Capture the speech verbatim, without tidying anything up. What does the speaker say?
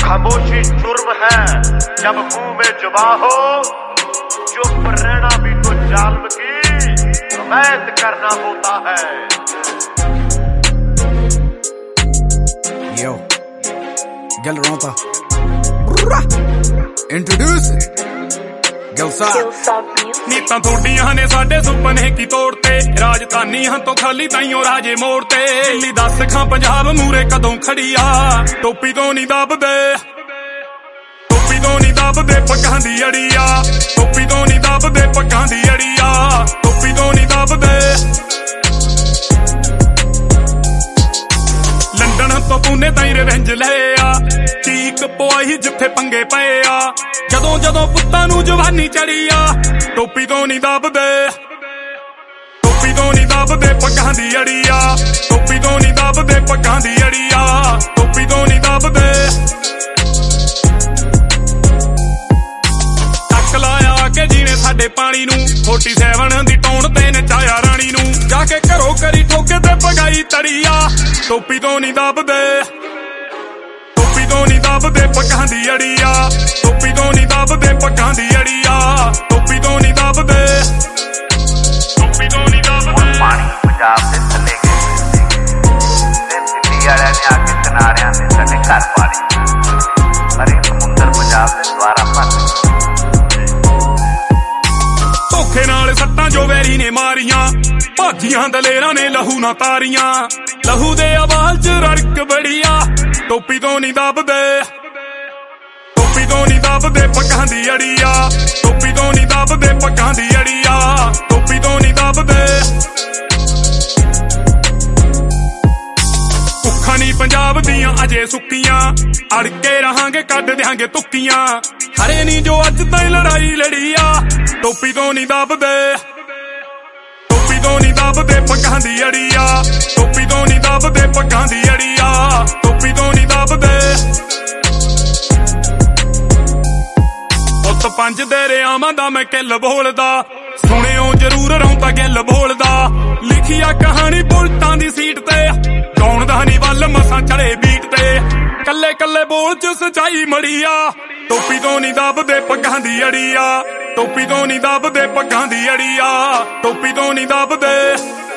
खामोशी जुर्म है जब मुंह में जुबां हो, चुप रहना भी तो जालिम की अवैध करना होता है। Yo, Gel Ronta. Introduce Gelsa. ਨੀਤਾਂ ਥੋਡੀਆਂ ਨੇ ਸਾਡੇ ਸੁਪਨੇ ਕੀ ਤੋੜਤੇ, ਰਾਜਧਾਨੀ ਹਾਂ ਤੋਂ ਖਾਲੀ ਤਾਈਓ ਰਾਜੇ ਮੋੜ ਤੇ। ਦਿੱਲੀ ਦੱਸ ਖਾਂ ਪੰਜਾਬ ਮੂਰੇ ਕਦੋਂ ਖੜੀ ਆ, ਟੋਪੀ ਤੋਂ ਨਹੀਂ ਦੱਬਦੇ, ਟੋਪੀ ਤੋਂ ਨਹੀਂ ਦੱਬਦੇ ਪੱਗਾਂ ਦੀ ਅੜੀ ਆ, ਟੋਪੀ ਤੋਂ ਨਹੀਂ ਦੱਬਦੇ ਪੱਗਾਂ ਦੀ ਅੜੀ ਆ, ਟੋਪੀ ਤੋਂ ਨਹੀਂ ਦੱਬਦੇ। ਲੰਡਨ ਤੋਂ ਪੂਨੇ ਤਾਈਂ ਰਿਵੈਂਜ ਲਏ ਆ, ਚੀਕ ਪਵਾਈ ਜਿੱਥੇ ਪੰਗੇ ਪਏ ਆ, ਜਦੋਂ ਜਦੋਂ ਪੁੱਤਾਂ ਨੂੰ ਜਵਾਨੀ ਚੜੀ ਆ, ਟੋਪੀ ਤੋਂ ਨਹੀਂ ਦੱਬਦੇ, ਟੋਪੀ ਤੋਂ ਨਹੀਂ ਦੱਬਦੇ ਪੱਗਾਂ ਦੀ ਅੜੀ ਆ, ਟੋਪੀ ਤੋਂ ਨਹੀਂ ਦੱਬਦੇ ਪੱਗਾਂ ਦੀ ਅੜੀ ਆ, ਟੋਪੀ ਤੋਂ ਨਹੀਂ ਦੱਬਦੇ। ਟੱਕ ਲਾਇਆ ਕੇ ਜੀਨੇ ਸਾਡੇ ਪਾਣੀ ਨੂੰ, ਫੋਰਟੀ ਸੈਵਨ ਦੀ ਟੌਣ ਤੇ ਨਚਾਇਆ ਰਾਣੀ ਨੂੰ, ਜਾ ਕੇ ਘਰੋਂ ਕਰੀ ਠੋਕੇ ਤੇ ਪਗਾਈ ਤੜੀ ਆ, ਟੋਪੀ ਤੋਂ ਨਹੀਂ ਦੱਬਦੇ, ਟੋਪੀ ਤੋਂ ਨਹੀਂ ਦੱਬਦੇ ਪੱਗਾਂ ਦੀ ਅੜੀ ਆ, ਟੋਪੀ ਤੋਂ ਨਹੀਂ ਦੱਬਦੇ ਪੱਗਾਂ ਦੀ ਅੜੀ ਆ, ਟੋਪੀ ਤੋਂ ਨਹੀਂ ਦੱਬਦੇ, ਟੋਪੀ ਤੋਂ ਨਹੀਂ ਦੱਬਦੇ। ਪਾਣੀ ਪੰਜਾਬ ਦੇ ਥੱਲੇ ਗਏ ਤੇ ਦਿੱਲੀ ਵਾਲਿਆਂ ਨੇ ਆ ਕੇ ਕਿਨਾਰਿਆਂ ਤੇ ਸਾਡੇ ਘਰ ਪਾ ਲਏ, ਪਰ ਇਹ ਸਮੁੰਦਰ ਪੰਜਾਬ ਦੇ ਦੁਆਰਾ ਭਰ ਧੋਖੇ ਨਾਲ ਸੱਟਾਂ ਜੋ ਵੈਰੀ ਨੇ ਮਾਰੀਆਂ, ਭਾਜੀਆਂ ਦਲੇਰਾਂ ਨੇ ਲਹੂ ਨਾ ਤਾਰੀਆਂ, ਲਹੂ ਦੇ ਆਵਾਜ਼ ਚ ਰੜਕ ਬੜੀਆ, ਟੋਪੀ ਤੋਂ ਨਹੀਂ ਦੱਬਦੇ, ਟੋਪੀ ਤੋਂ ਨਹੀਂ ਦੱਬਦੇ ਪੱਗਾਂ ਦੀ ਅੜੀ ਆ, ਟੋਪੀ ਤੋਂ ਨਹੀਂ ਦੱਬਦੇ ਪੱਗਾਂ ਦੀ ਅੜੀ ਆ, ਟੋਪੀ ਤੋਂ ਨਹੀਂ ਦੱਬਦੇ। ਭੁੱਖਾਂ ਨਹੀਂ ਪੰਜਾਬ ਦੀਆਂ ਅਜੇ ਸੁੱਕੀਆਂ, ਅੜ ਕੇ ਰਹਾਂਗੇ ਕੱਢ ਦਿਆਂਗੇ ਤੁੱਕੀਆਂ, ਹਰੇ ਨਹੀਂ ਜੋ ਅੱਜ ਤਾਈਂ ਲੜਾਈ ਲੜੀ ਆ, ਟੋਪੀ ਤੋਂ ਨਹੀਂ ਦੱਬਦੇ, ਟੋਪੀ ਤੋਂ ਨਹੀਂ ਦੱਬਦੇ ਪੱਗਾਂ ਦੀ ਅੜੀ ਆ, ਟੋਪੀ ਤੋਂ ਨਹੀਂ ਦੱਬਦੇ ਪੱਗਾਂ ਦੀ ਅੜੀ ਆ, ਟੋਪੀ ਤੋਂ ਨਹੀਂ ਦੱਬਦੇ। ਪੁੱਤ ਪੰਜ ਦਰਿਆਵਾਂ ਦਾ ਮੈਂ ਕਿੱਲ ਬੋਲਦਾ, ਸੁਣਿਓ ਜ਼ਰੂਰ ਰੌਂਤਾ ਗਿੱਲ ਬੋਲਦਾ, ਲਿਖੀ ਆ ਕਹਾਣੀ ਬੁਲਟਾਂ ਦੀ ਸੀਟ ਤੇ, ਗਾਉਣ ਦਾ ਨਹੀਂ ਵੱਲ ਮਸਾਂ ਚੜੇ ਬੀਟ ਤੇ, ਕੱਲੇ ਕੱਲੇ ਬੋਲ ਚ ਸਚਾਈ ਮੜੀ ਆ, ਟੋਪੀ ਤੋਂ ਨਹੀਂ ਦੱਬਦੇ ਪੱਗਾਂ ਦੀ ਅੜੀ ਆ, ਟੋਪੀ ਤੋਂ ਨਹੀਂ ਦੱਬਦੇ ਪੱਗਾਂ ਦੀ ਅੜੀ ਆ, ਟੋਪੀ ਤੋਂ ਨਹੀਂ ਦੱਬਦੇ।